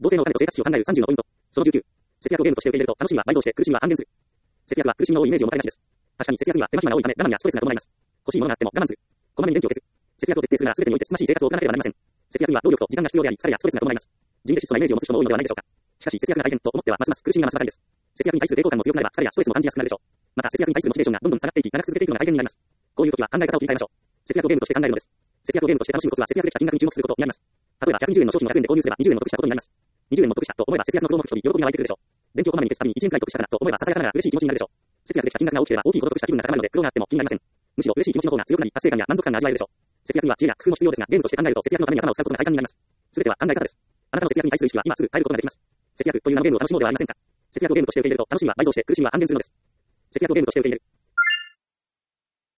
同性のお金と生活費を考える30のポイント。その19。節約をゲームとして受け入れると楽しみは倍増して苦しみは半減する。節約は苦しみの多いイメージを持たれがちです。確かに節約には手間暇が多いため我慢やストレスが伴います。欲しいものがあっても我慢する。こまめに電気を消す。節約を徹底するなら全てにおいてつつましい生活を行わなければなりません。節約には労力と時間が必要であり、疲れやストレスが伴います。地味で質素なイメージを持つ人も多いのではないでしょうか。しかし節約が大変と思ってはますます苦しみが増すばかりです。節約に対する抵抗感も強くなれば疲れやストレスも感じやすくなるでしょう。また節約に対するモチベーションがどんどん下がっていき長く続けていくのが大変になります。こういう時は考え方を切り替えましょう。節約をゲームとして考えるのです。節約をゲームとして楽しむコツは節約できた金額に注目することになります。例えば120円の商品を100円で購入すれば20円も得したことになります。20円も得したと思えば節約の苦労の人に喜びが湧いてくるでしょう。電気をこまめに消すたびに1円くらい得したかなと思えばささやかながら嬉しい気持ちになるでしょう。節約できた金額が大きければ大きいほど得した気分が高まるので苦労があっても気になりません。むしろ嬉しい気持ちの方が強くなり達成感や満足感が味わえるでしょう。節約には知恵や工夫も必要ですがゲームとして考えると節約のために頭を使うことが快感になります。すべては考え方です。あなたの節約に対する意識は今すぐ変えることができます。節約という名のゲームを楽しもうではありませんか。節約をゲームとして受け入れると楽しみは倍増して苦しみは半減するのです。節約をゲームとして受け入れる。